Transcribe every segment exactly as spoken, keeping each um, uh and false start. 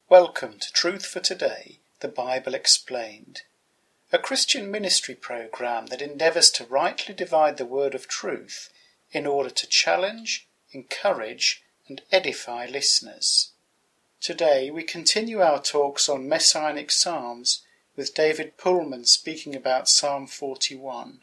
Welcome to Truth for Today, the Bible Explained, a Christian ministry program that endeavours to rightly divide the word of truth in order to challenge, encourage and edify listeners. Today we continue our talks on Messianic Psalms with David Pullman speaking about Psalm forty-one.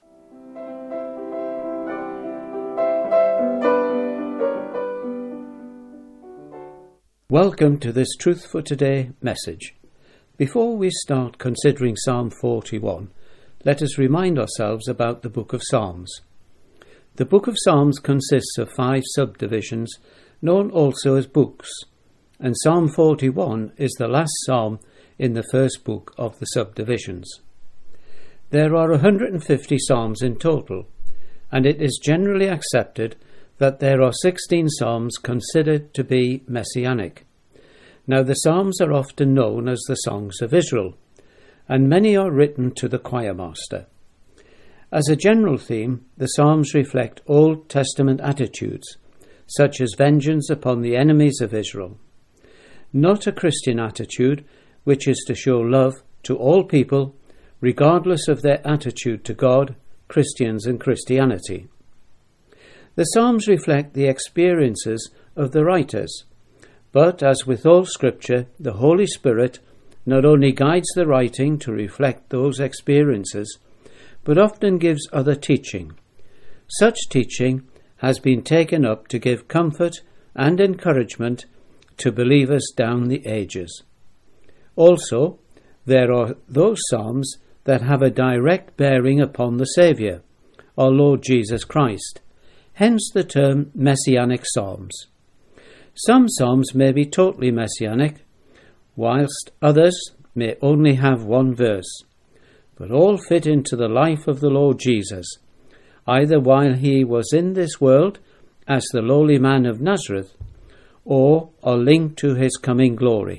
Welcome to this Truth for Today message. Before we start considering Psalm forty-one, let us remind ourselves about the Book of Psalms. The Book of Psalms consists of five subdivisions, known also as books, and Psalm forty-one is the last psalm in the first book of the subdivisions. There are one hundred fifty psalms in total, and it is generally accepted that there are sixteen psalms considered to be messianic. Now the psalms are often known as the Songs of Israel, and many are written to the choirmaster. As a general theme, the psalms reflect Old Testament attitudes, such as vengeance upon the enemies of Israel. Not a Christian attitude, which is to show love to all people, regardless of their attitude to God, Christians and Christianity. The Psalms reflect the experiences of the writers, but as with all Scripture, the Holy Spirit not only guides the writing to reflect those experiences, but often gives other teaching. Such teaching has been taken up to give comfort and encouragement to believers down the ages. Also, there are those Psalms that have a direct bearing upon the Saviour, our Lord Jesus Christ, hence the term Messianic Psalms. Some Psalms may be totally messianic, whilst others may only have one verse, but all fit into the life of the Lord Jesus, either while he was in this world as the lowly man of Nazareth, or are linked to his coming glory.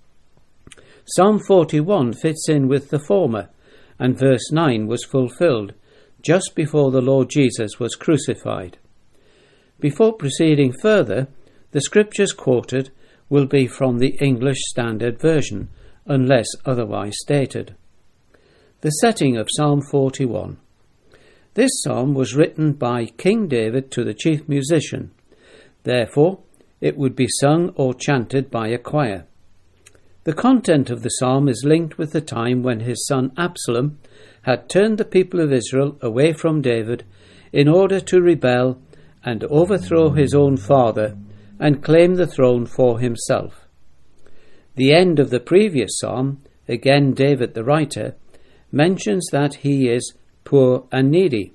Psalm forty-one fits in with the former, and verse nine was fulfilled just before the Lord Jesus was crucified. Before proceeding further, the scriptures quoted will be from the English Standard Version, unless otherwise stated. The setting of Psalm forty-one. This psalm was written by King David to the chief musician. Therefore, it would be sung or chanted by a choir. The content of the psalm is linked with the time when his son Absalom had turned the people of Israel away from David in order to rebel and overthrow his own father and claim the throne for himself. The end of the previous psalm, again David the writer, mentions that he is poor and needy.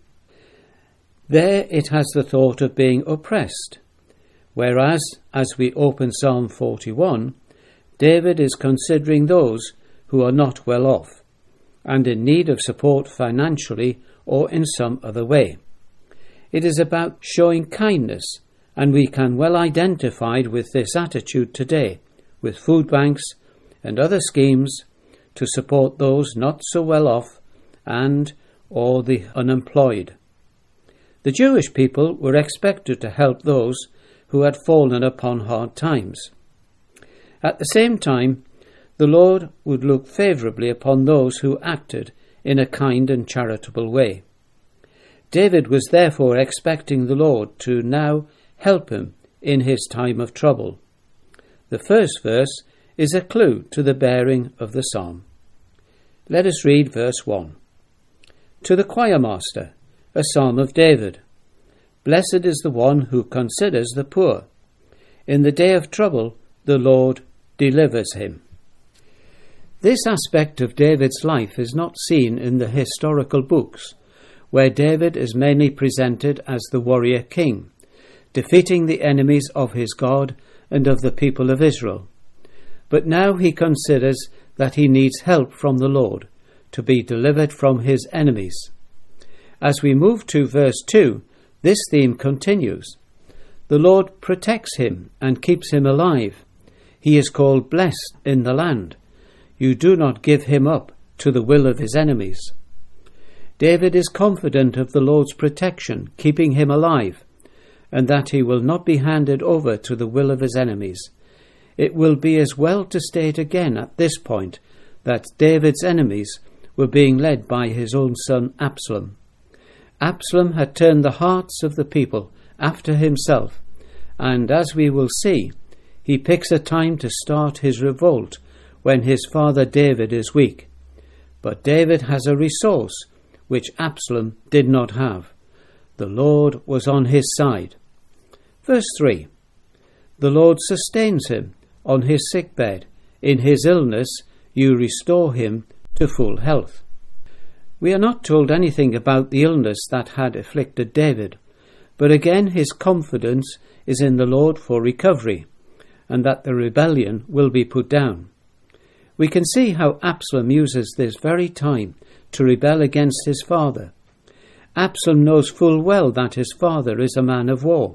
There it has the thought of being oppressed, whereas, as we open Psalm forty-one, David is considering those who are not well off and in need of support financially or in some other way. It is about showing kindness, and we can well identify with this attitude today with food banks and other schemes to support those not so well off and or the unemployed. The Jewish people were expected to help those who had fallen upon hard times. At the same time, the Lord would look favourably upon those who acted in a kind and charitable way. David was therefore expecting the Lord to now help him in his time of trouble. The first verse is a clue to the bearing of the psalm. Let us read verse one. To the choirmaster, a psalm of David. Blessed is the one who considers the poor. In the day of trouble, the Lord delivers him. This aspect of David's life is not seen in the historical books, where David is mainly presented as the warrior king, defeating the enemies of his God and of the people of Israel. But now he considers that he needs help from the Lord to be delivered from his enemies. As we move to verse two, this theme continues. The Lord protects him and keeps him alive. He is called blessed in the land. You do not give him up to the will of his enemies. David is confident of the Lord's protection, keeping him alive, and that he will not be handed over to the will of his enemies. it will be as well to state again at this point that David's enemies were being led by his own son Absalom. Absalom had turned the hearts of the people after himself, and as we will see, he picks a time to start his revolt when his father David is weak. But David has a resource which Absalom did not have. The Lord was on his side. Verse three. The Lord sustains him on his sickbed. In his illness you restore him to full health. We are not told anything about the illness that had afflicted David, but again his confidence is in the Lord for recovery, and that the rebellion will be put down. We can see how Absalom uses this very time to rebel against his father. Absalom knows full well that his father is a man of war.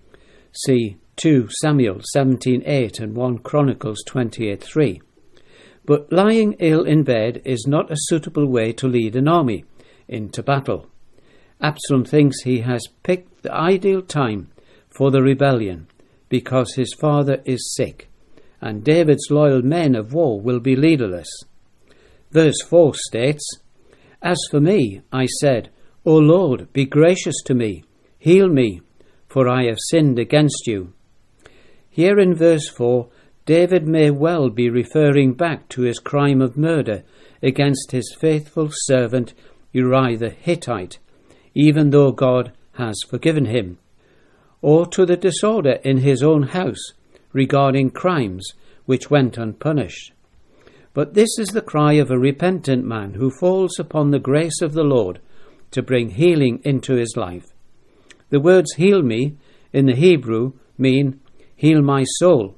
See two Samuel seventeen eight and First Chronicles twenty-eight three. But lying ill in bed is not a suitable way to lead an army into battle. Absalom thinks he has picked the ideal time for the rebellion because his father is sick, and David's loyal men of war will be leaderless. Verse four states, As for me, I said, O Lord, be gracious to me, heal me, for I have sinned against you. Here in verse four, David may well be referring back to his crime of murder against his faithful servant Uriah the Hittite, even though God has forgiven him, or to the disorder in his own house regarding crimes which went unpunished. But this is the cry of a repentant man who falls upon the grace of the Lord to bring healing into his life. The words heal me in the Hebrew mean heal my soul.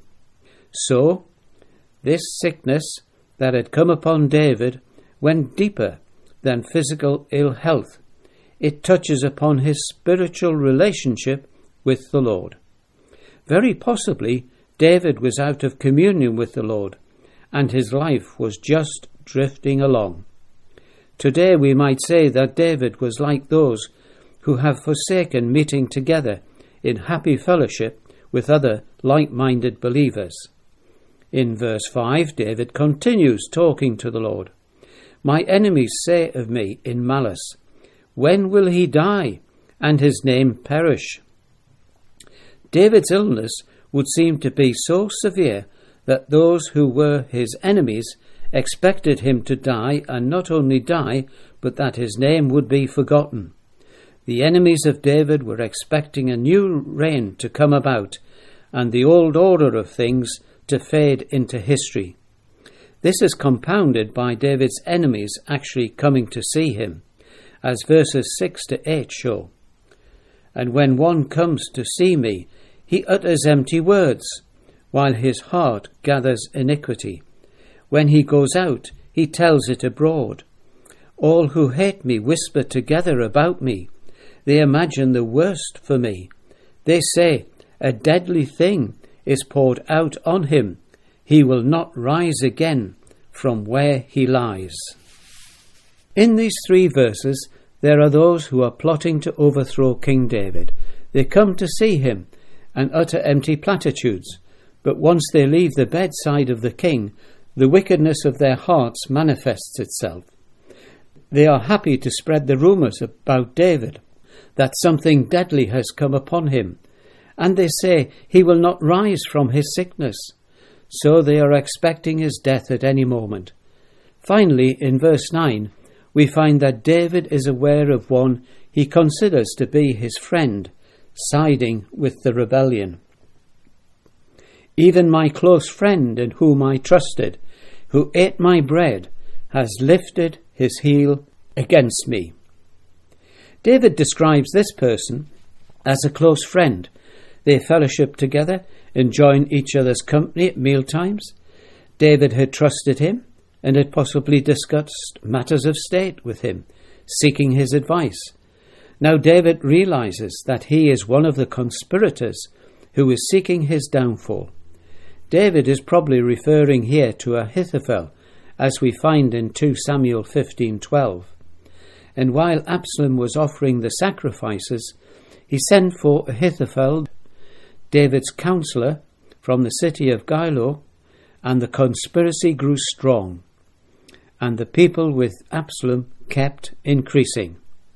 So, this sickness that had come upon David went deeper than physical ill health. It touches upon his spiritual relationship with the Lord. Very possibly, David was out of communion with the Lord, and his life was just drifting along. Today we might say that David was like those who have forsaken meeting together in happy fellowship with other like-minded believers. In verse five, David continues talking to the Lord. My enemies say of me in malice, when will he die and his name perish? David's illness would seem to be so severe that those who were his enemies expected him to die, and not only die, but that his name would be forgotten. The enemies of David were expecting a new reign to come about, and the old order of things to fade into history. This is compounded by David's enemies actually coming to see him, as verses six to eight show. And when one comes to see me, he utters empty words, while his heart gathers iniquity. When he goes out, he tells it abroad. All who hate me whisper together about me. They imagine the worst for me. They say, a deadly thing is poured out on him. He will not rise again from where he lies. In these three verses, there are those who are plotting to overthrow King David. They come to see him and utter empty platitudes, but once they leave the bedside of the king, the wickedness of their hearts manifests itself. They are happy to spread the rumours about David, that something deadly has come upon him, and they say he will not rise from his sickness. So they are expecting his death at any moment. Finally, in verse nine, we find that David is aware of one he considers to be his friend, siding with the rebellion. Even my close friend in whom I trusted, who ate my bread, has lifted his heel against me. David describes this person as a close friend. They fellowship together, enjoying each other's company at mealtimes. David had trusted him and had possibly discussed matters of state with him, seeking his advice. Now David realizes that he is one of the conspirators who is seeking his downfall. David is probably referring here to Ahithophel, as we find in two Samuel fifteen twelve. And while Absalom was offering the sacrifices, he sent for Ahithophel, David's counselor, from the city of Gilo, and the conspiracy grew strong, and the people with Absalom kept increasing.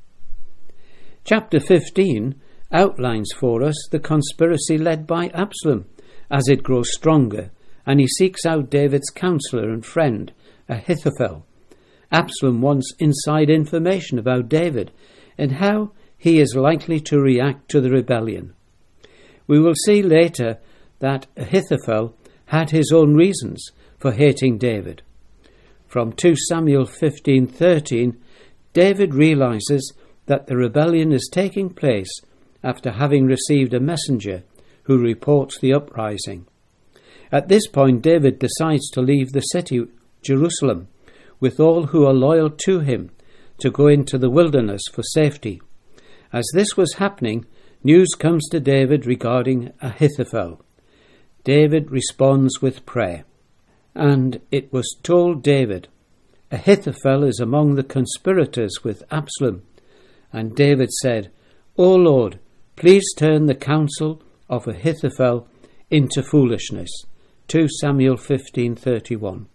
Chapter fifteen outlines for us the conspiracy led by Absalom as it grows stronger, and he seeks out David's counsellor and friend, Ahithophel. Absalom wants inside information about David and how he is likely to react to the rebellion. We will see later that Ahithophel had his own reasons for hating David. From Second Samuel fifteen thirteen, David realizes that the rebellion is taking place after having received a messenger who reports the uprising. At this point, David decides to leave the city, Jerusalem, with all who are loyal to him, to go into the wilderness for safety. As this was happening, news comes to David regarding Ahithophel. David responds with prayer. And it was told David, Ahithophel is among the conspirators with Absalom. And David said, O Lord, please turn the counsel of Ahithophel into foolishness. Second Samuel fifteen thirty-one.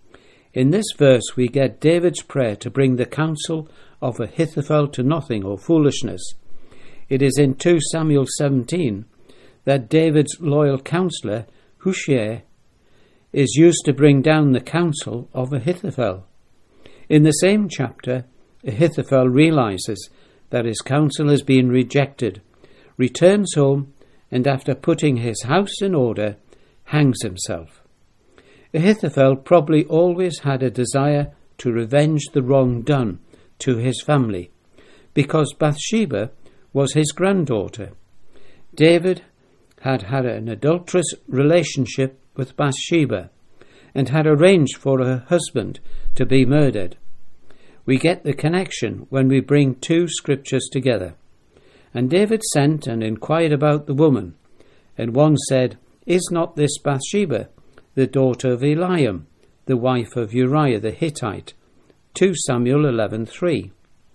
In this verse we get David's prayer to bring the counsel of Ahithophel to nothing or foolishness. It is in Second Samuel seventeen that David's loyal counsellor, Hushai, is used to bring down the counsel of Ahithophel. In the same chapter, Ahithophel realizes that his counsel has been rejected, returns home, and after putting his house in order, hangs himself. Ahithophel probably always had a desire to revenge the wrong done to his family, because Bathsheba was his granddaughter. David had had an adulterous relationship with Bathsheba and had arranged for her husband to be murdered. We get the connection when we bring two scriptures together. And David sent and inquired about the woman, and one said, Is not this Bathsheba, the daughter of Eliam, the wife of Uriah the Hittite? Second Samuel eleven three.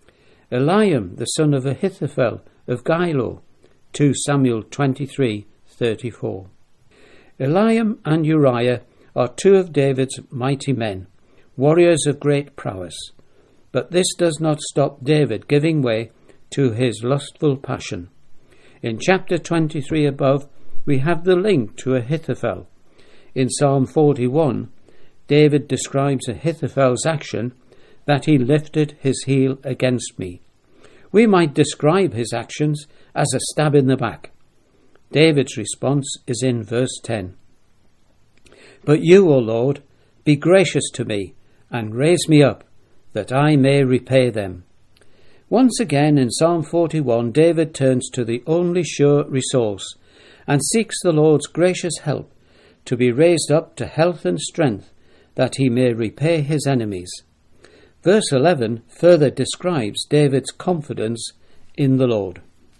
Eliam, the son of Ahithophel of Gilo, Second Samuel twenty-three thirty-four. Eliam and Uriah are two of David's mighty men, warriors of great prowess. But this does not stop David giving way to his lustful passion. In chapter twenty-three above, we have the link to Ahithophel. In Psalm forty-one, David describes Ahithophel's action, that he lifted his heel against me. We might describe his actions as a stab in the back. David's response is in verse ten. But you, O Lord, be gracious to me, and raise me up, that I may repay them. Once again in Psalm forty-one, David turns to the only sure resource and seeks the Lord's gracious help to be raised up to health and strength, that he may repay his enemies. Verse eleven further describes David's confidence in the Lord.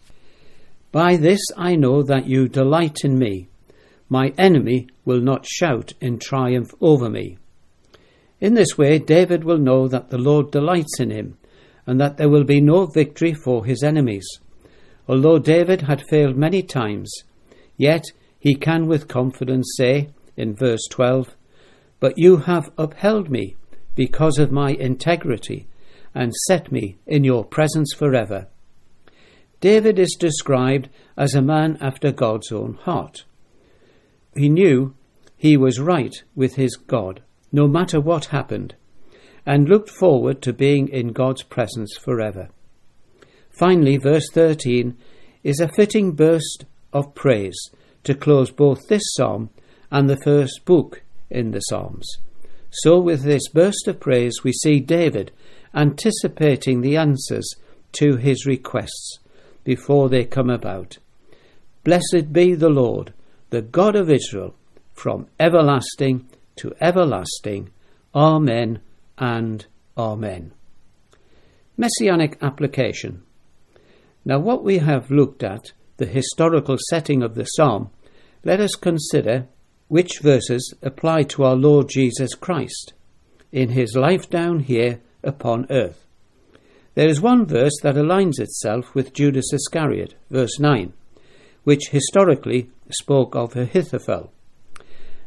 By this I know that you delight in me. My enemy will not shout in triumph over me. In this way, David will know that the Lord delights in him, and that there will be no victory for his enemies. Although David had failed many times, yet he can with confidence say, in verse twelve, But you have upheld me because of my integrity, and set me in your presence forever. David is described as a man after God's own heart. He knew he was right with his God, no matter what happened, and looked forward to being in God's presence forever. Finally, verse thirteen is a fitting burst of praise to close both this psalm and the first book in the Psalms. So with this burst of praise we see David anticipating the answers to his requests before they come about. Blessed be the Lord, the God of Israel, from everlasting to everlasting. Amen and Amen. Messianic application. Now, what we have looked at, the historical setting of the psalm, let us consider which verses apply to our Lord Jesus Christ in his life down here upon earth. There is one verse that aligns itself with Judas Iscariot, verse nine, which historically spoke of Ahithophel.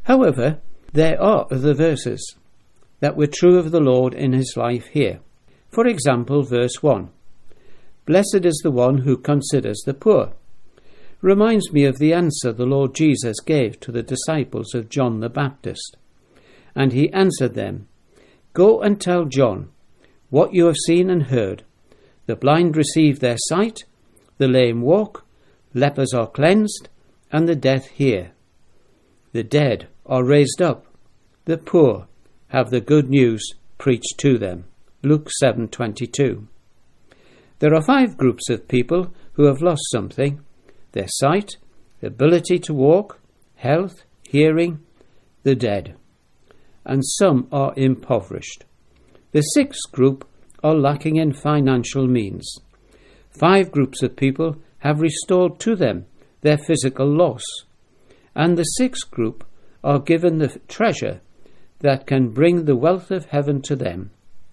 However, there are other verses that were true of the Lord in his life here. For example, verse one. Blessed is the one who considers the poor. Reminds me of the answer the Lord Jesus gave to the disciples of John the Baptist. And he answered them, Go and tell John what you have seen and heard. The blind receive their sight, the lame walk, lepers are cleansed, and the deaf hear. The dead are raised up, the poor have the good news preached to them. Luke seven twenty-two. There are five groups of people who have lost something: their sight, the ability to walk, health, hearing, the dead. And some are impoverished. The sixth group are lacking in financial means. Five groups of people have restored to them their physical loss. And the sixth group are given the treasure that can bring the wealth of heaven to them.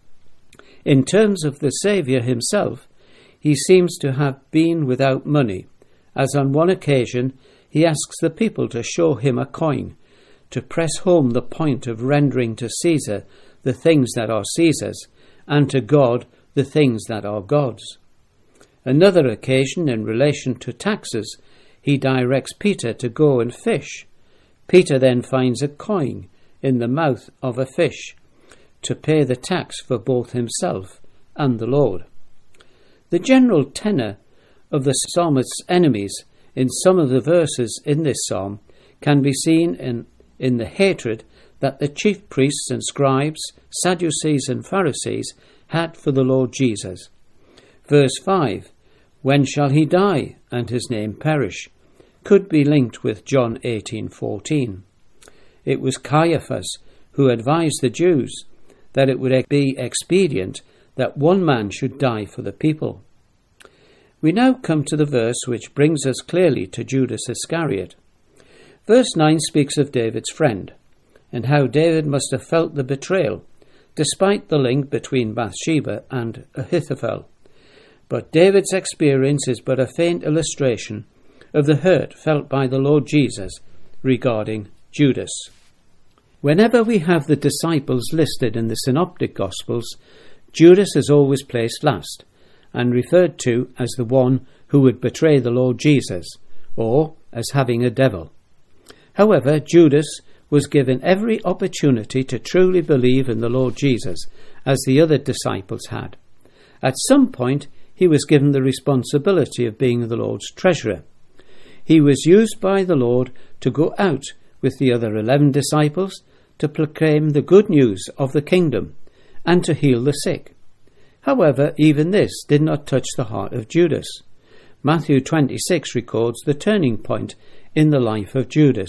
In terms of the Saviour himself, he seems to have been without money, as on one occasion he asks the people to show him a coin, to press home the point of rendering to Caesar the things that are Caesar's, and to God the things that are God's. Another occasion, in relation to taxes, he directs Peter to go and fish. Peter then finds a coin in the mouth of a fish to pay the tax for both himself and the Lord. The general tenor of the psalmist's enemies in some of the verses in this psalm can be seen in, in the hatred that the chief priests and scribes, Sadducees and Pharisees had for the Lord Jesus. Verse five, When shall he die and his name perish? Could be linked with John eighteen fourteen. It was Caiaphas who advised the Jews that it would be expedient that one man should die for the people. We now come to the verse which brings us clearly to Judas Iscariot. Verse nine speaks of David's friend, and how David must have felt the betrayal, despite the link between Bathsheba and Ahithophel. But David's experience is but a faint illustration of the hurt felt by the Lord Jesus regarding Judas. Whenever we have the disciples listed in the Synoptic Gospels, Judas is always placed last and referred to as the one who would betray the Lord Jesus, or as having a devil. However, Judas was given every opportunity to truly believe in the Lord Jesus, as the other disciples had. At some point, he was given the responsibility of being the Lord's treasurer. He was used by the Lord to go out with the other eleven disciples to proclaim the good news of the kingdom and to heal the sick. However, even this did not touch the heart of Judas. Matthew twenty-six records the turning point in the life of Judas.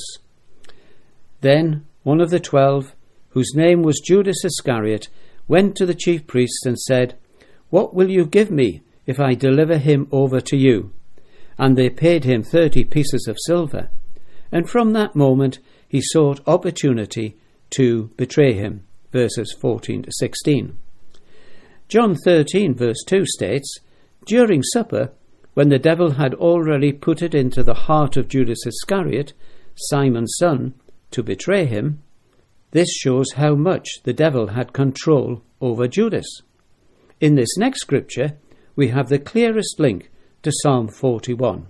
Then one of the twelve, whose name was Judas Iscariot, went to the chief priests and said, What will you give me if I deliver him over to you? And they paid him thirty pieces of silver. And from that moment he sought opportunity to betray him. Verses fourteen to sixteen. John thirteen verse two states, During supper, when the devil had already put it into the heart of Judas Iscariot, Simon's son, to betray him, this shows how much the devil had control over Judas. In this next scripture, we have the clearest link to Psalm forty-one.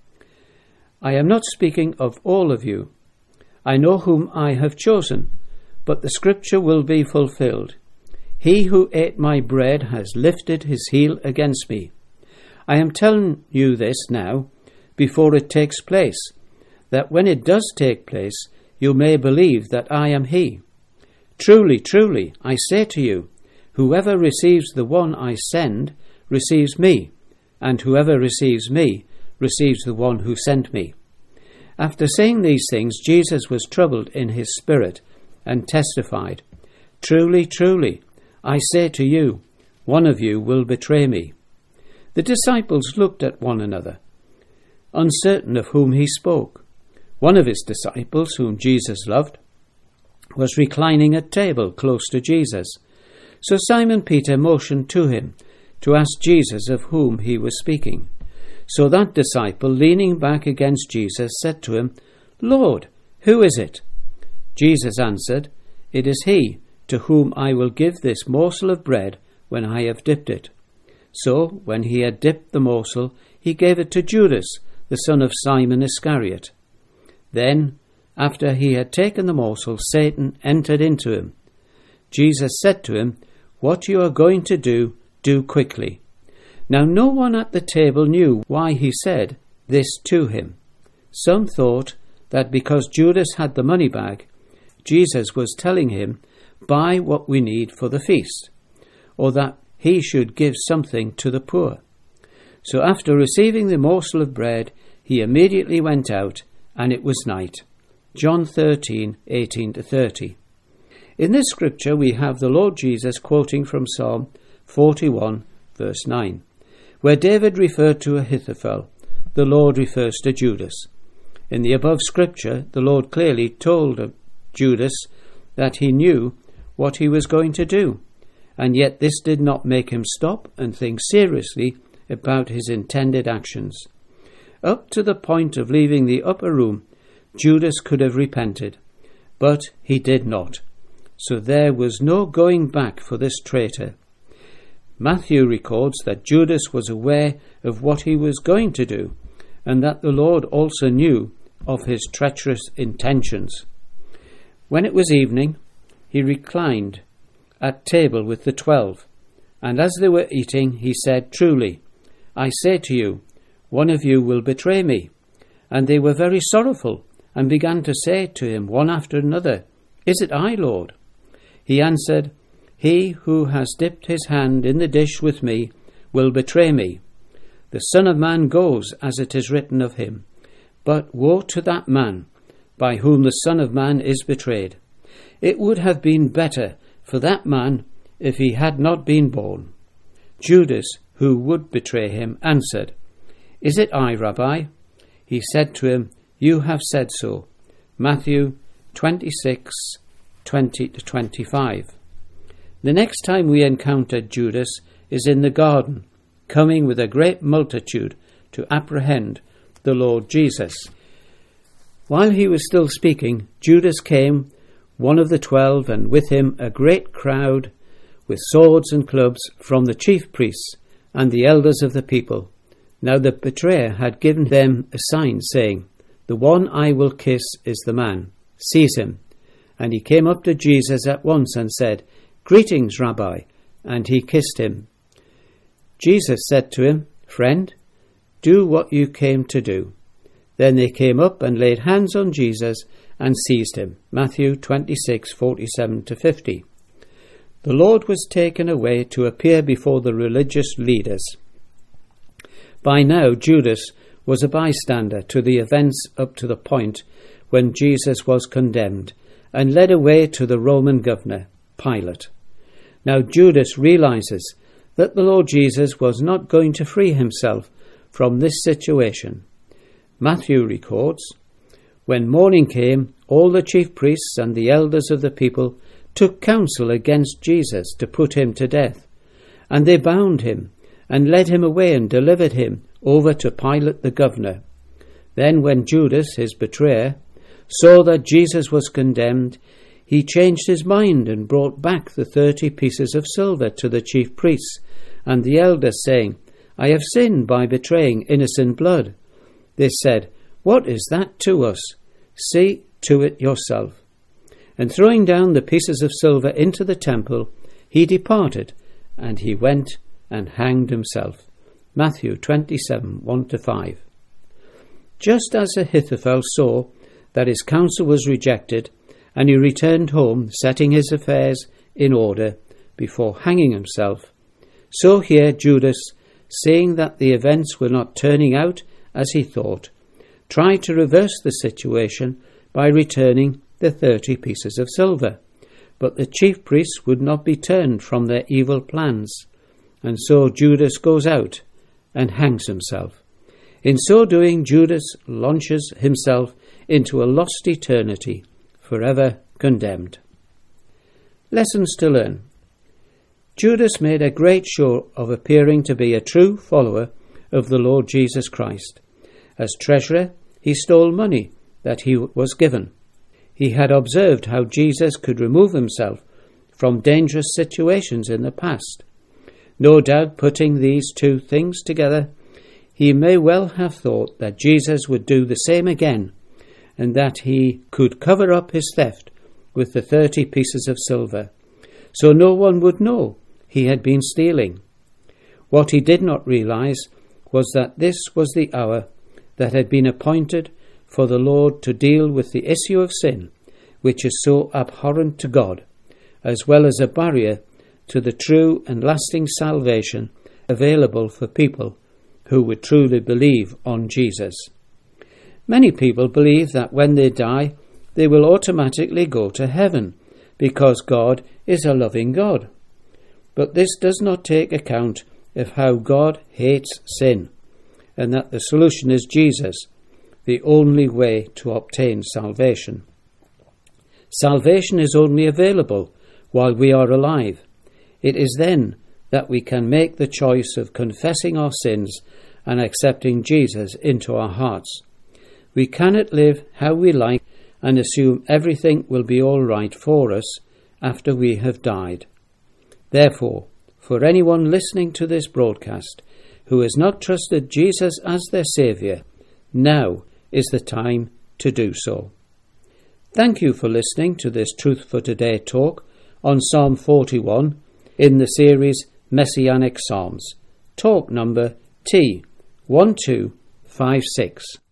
I am not speaking of all of you. I know whom I have chosen, but the scripture will be fulfilled. He who ate my bread has lifted his heel against me. I am telling you this now, before it takes place, that when it does take place, you may believe that I am he. Truly, truly, I say to you, whoever receives the one I send receives me, and whoever receives me receives the one who sent me. After saying these things, Jesus was troubled in his spirit and testified, Truly, truly, I say to you, one of you will betray me. The disciples looked at one another, uncertain of whom he spoke. One of his disciples, whom Jesus loved, was reclining at table close to Jesus. So Simon Peter motioned to him to ask Jesus of whom he was speaking. So that disciple, leaning back against Jesus, said to him, Lord, who is it? Jesus answered, "It is he to whom I will give this morsel of bread when I have dipped it." So, when he had dipped the morsel, he gave it to Judas, the son of Simon Iscariot. Then, after he had taken the morsel, Satan entered into him. Jesus said to him, "What you are going to do, do quickly." Now no one at the table knew why he said this to him. Some thought that because Judas had the money bag, Jesus was telling him, "Buy what we need for the feast," or that he should give something to the poor. So after receiving the morsel of bread, he immediately went out, and it was night. John thirteen, eighteen to thirty. In this scripture we have the Lord Jesus quoting from Psalm forty-one, verse nine, where David referred to Ahithophel. The Lord refers to Judas. In the above scripture, the Lord clearly told Judas that he knew what he was going to do, and yet this did not make him stop and think seriously about his intended actions. Up to the point of leaving the upper room, Judas could have repented, but he did not. So there was no going back for this traitor. Matthew records that Judas was aware of what he was going to do, and that the Lord also knew of his treacherous intentions. When it was evening, he reclined at table with the twelve, and as they were eating, he said, "Truly, I say to you, one of you will betray me." And they were very sorrowful, and began to say to him one after another, "Is it I, Lord?" He answered, "He who has dipped his hand in the dish with me will betray me. The Son of Man goes as it is written of him. But woe to that man by whom the Son of Man is betrayed. It would have been better for that man if he had not been born." Judas, who would betray him, answered, "Is it I, Rabbi?" He said to him, "You have said so." Matthew twenty-six, twenty to twenty-five. The next time we encounter Judas is in the garden, coming with a great multitude to apprehend the Lord Jesus. While he was still speaking, Judas came, one of the twelve, and with him a great crowd with swords and clubs from the chief priests and the elders of the people. Now the betrayer had given them a sign, saying, "The one I will kiss is the man. Seize him." And he came up to Jesus at once and said, "Greetings, Rabbi," and he kissed him. Jesus said to him, "Friend, do what you came to do." Then they came up and laid hands on Jesus and seized him. Matthew twenty-six, forty-seven to fifty. The Lord was taken away to appear before the religious leaders. By now Judas was a bystander to the events up to the point when Jesus was condemned and led away to the Roman governor, Pilate. Now Judas realizes that the Lord Jesus was not going to free himself from this situation. Matthew records, "When morning came, all the chief priests and the elders of the people took counsel against Jesus to put him to death. And they bound him and led him away and delivered him over to Pilate the governor. Then when Judas, his betrayer, saw that Jesus was condemned, he changed his mind and brought back the thirty pieces of silver to the chief priests and the elders, saying, 'I have sinned by betraying innocent blood.' They said, 'What is that to us? See to it yourself.' And throwing down the pieces of silver into the temple, he departed, and he went and hanged himself." Matthew twenty-seven, one to five. Just as Ahithophel saw that his counsel was rejected, and he returned home, setting his affairs in order before hanging himself, so here Judas, seeing that the events were not turning out as he thought, tried to reverse the situation by returning the thirty pieces of silver. But the chief priests would not be turned from their evil plans, and so Judas goes out and hangs himself. In so doing, Judas launches himself into a lost eternity, forever condemned. Lessons to learn. Judas made a great show of appearing to be a true follower of the Lord Jesus Christ. As treasurer, he stole money that he was given. He had observed how Jesus could remove himself from dangerous situations in the past. No doubt, putting these two things together, he may well have thought that Jesus would do the same again, and that he could cover up his theft with the thirty pieces of silver, so no one would know he had been stealing. What he did not realize was that this was the hour that had been appointed for the Lord to deal with the issue of sin, which is so abhorrent to God, as well as a barrier to the true and lasting salvation available for people who would truly believe on Jesus. Many people believe that when they die, they will automatically go to heaven, because God is a loving God. But this does not take account of how God hates sin, and that the solution is Jesus, the only way to obtain salvation. Salvation is only available while we are alive. It is then that we can make the choice of confessing our sins and accepting Jesus into our hearts. We cannot live how we like and assume everything will be all right for us after we have died. Therefore, for anyone listening to this broadcast who has not trusted Jesus as their Saviour, now is the time to do so. Thank you for listening to this Truth for Today talk on Psalm forty-one in the series Messianic Psalms, talk number T one two five six.